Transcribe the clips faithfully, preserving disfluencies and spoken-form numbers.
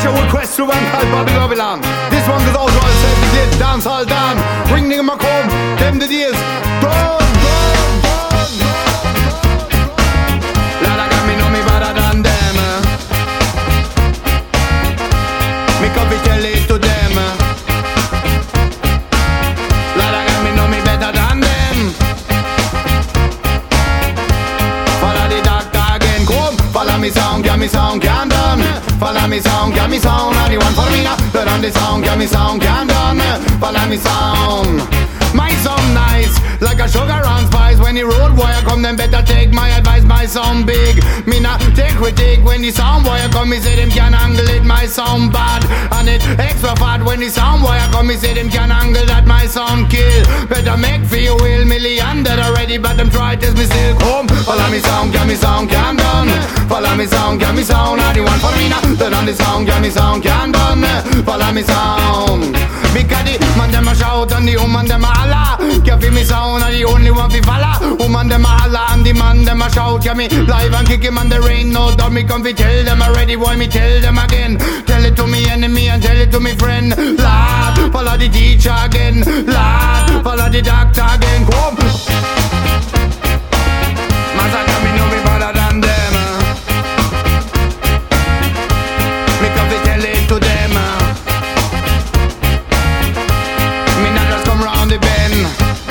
Special request to one called Bobby Babylon. This one goes out to all set to get dance all down. Ring nigga my comb, them the days. Done, done, done, done. Lord, I got me know me better than them. Me coffee tell it to them. Lord, I got me know me better than them. Follow the doctor again, come. Follow me sound, get me sound, can done. Follow me sound, get me sound. Are the one for me now? Turn on the sound, get me sound, can done. Follow me sound. My sound nice, like a sugar and spice. When the road wire come, then better take my advice. My sound big, me not take critique. When the sound wire come, me say them can angle it. My sound bad, and it extra fat. When the sound wire come, me say them can angle that. My sound kill, better make for you will. Million that already, but them try test me still come. Follow me sound, get me sound, can done. Follow me sound, get me sound. Are the one for me now? Turn on the sound, get me sound, can done. Follow me sound. Because the man them a shout and the woman them a holla. Can feel me sound and the only one fi follow. Woman them a holla and the man them a shout. Can me live and kick him and there ain't no doubt. Me come fi tell them already, boy me tell them again. Tell it to me enemy and tell it to me friend. Lord, follow the teacher again. Lord, follow the doctor again. Come. Massacre me know me better than them. Me come fi tell it to them. The bend.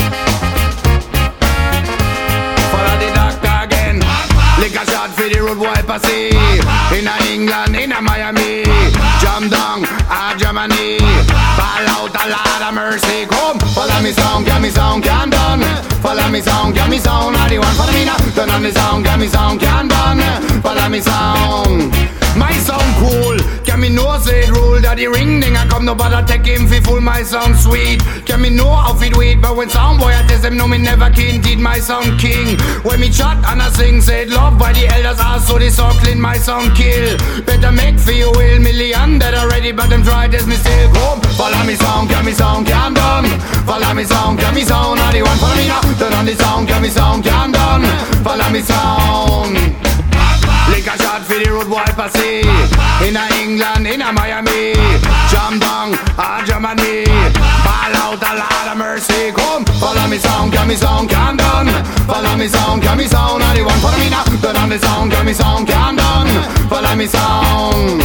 Follow the doctor again. Lick a shot for the road wiper see. In a England, in a Miami. Jam down, a Germany. Ball out a lot of mercy. Come, follow me sound, get me sound, can done. Follow me sound, get me sound. Are the one for me now? Turn on the sound, get me sound, can done. Follow me sound. My sound cool, can me know say it rule. That the ring ding I come no bother take him fi full. My sound sweet, can me know how fit wait. But when sound boy I test them know me never kin. Did my sound king. When me chat and I sing said love by the elders also they so clean. My sound kill, better make for you will. Million that already but them try test me still come. Follow me sound, get me sound, can done. Follow me sound, get me sound. Are the one for me now? Turn on the sound, get me sound, can done. Follow me sound. Lick a shot for the road wiper see. In a England, in a Miami. Jam down, a Germany. Ball out a lot of mercy. Come, follow me sound, get me sound, can done. Follow me sound, get me sound. Are the one for me now? Turn on the sound, get me sound, can done. Follow me sound.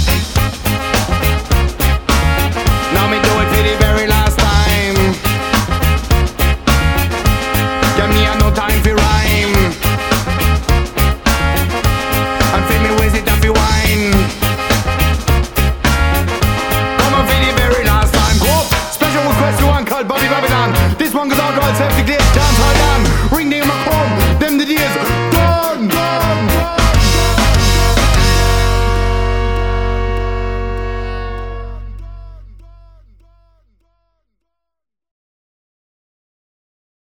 Now me do it for the very last time. Give me a no time for rhyme. And feel me waste it and feel wine. Come on for the very last time. Go. Special request to one called Bobby Babylon.